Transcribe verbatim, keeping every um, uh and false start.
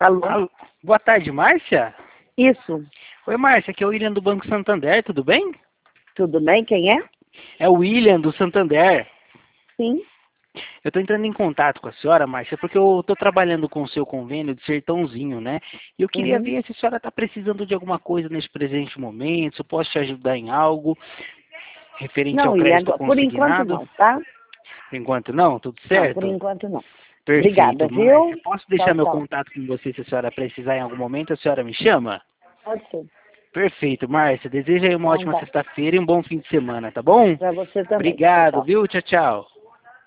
Alô? Alô? Boa tarde, Márcia? Isso. Oi, Márcia, aqui é o William do Banco Santander, tudo bem? Tudo bem? Quem é? É o William do Santander. Sim. Eu estou entrando em contato com a senhora, Márcia, porque eu estou trabalhando com o seu convênio de Sertãozinho, né? E eu queria Uhum. ver se a senhora está precisando de alguma coisa nesse presente momento, se eu posso te ajudar em algo referente Não, ao William, crédito agora- por enquanto consignado. não, tá? Por enquanto não? Tudo Não, por certo? enquanto não. Obrigada, Perfeito, Márcia. viu? Posso deixar Tchau, meu tchau. contato com você se a senhora precisar em algum momento? A senhora me chama? Pode ser. Perfeito, Márcia. Desejo aí uma Então ótima tá. sexta-feira e um bom fim de semana, tá bom? Pra você também. Tchau, Obrigado, tchau. viu? Tchau, tchau.